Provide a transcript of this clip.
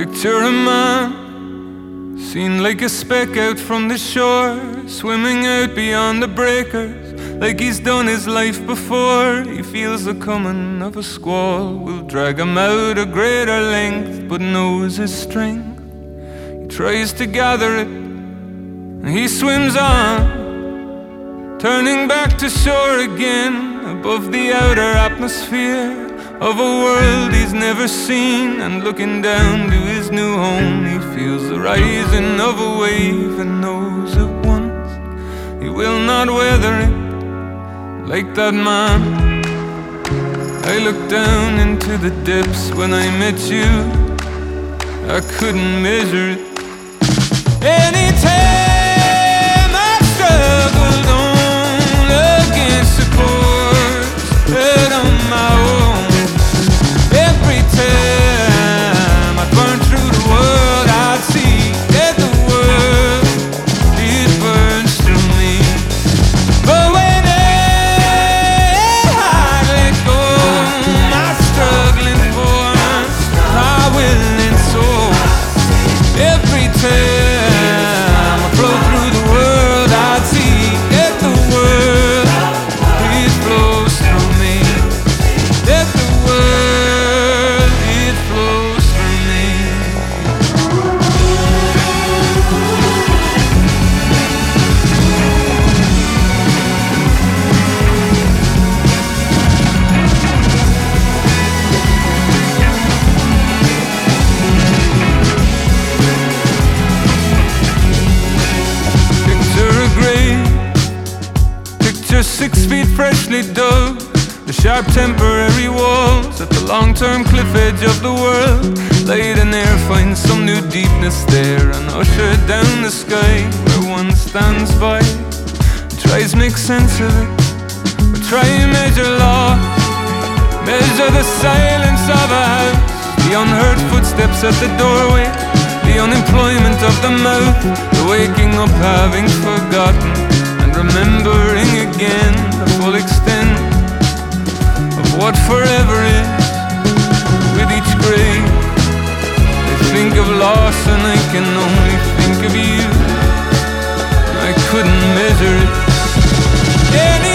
Picture a man, seen like a speck out from the shore, swimming out beyond the breakers, like he's done his life before. He feels the coming of a squall will drag him out a greater length, but knows his strength. He tries to gather it, and he swims on, turning back to shore again, above the outer atmosphere of a world he's never seen. And looking down to his new home, he feels the rising of a wave and knows at once he will not weather it like that man. I looked down into the depths when I met you, I couldn't measure it. Anytime I struggled on against the course, head on my own. Every time I burned through the world, I'd see that the world, it burns through me. But when I let go my struggling force, my willing soul, every time I flow through the world, I'd see that the world, it flows through me. That the world, it flows through me. Picture a grave, picture 6 feet freshly dug, the sharp temporary walls at the long-term cliff edge of the world. Light and air find some new deepness there, and usher down the sky where one stands by, tries to make sense of it, or try and measure loss, measure the silence of a house, the unheard footsteps at the doorway, the unemployment of the mouth, the waking up having forgotten, and remembering again the full extent of what forever is. With each grave I think of loss, and I can only think of you. I couldn't measure it.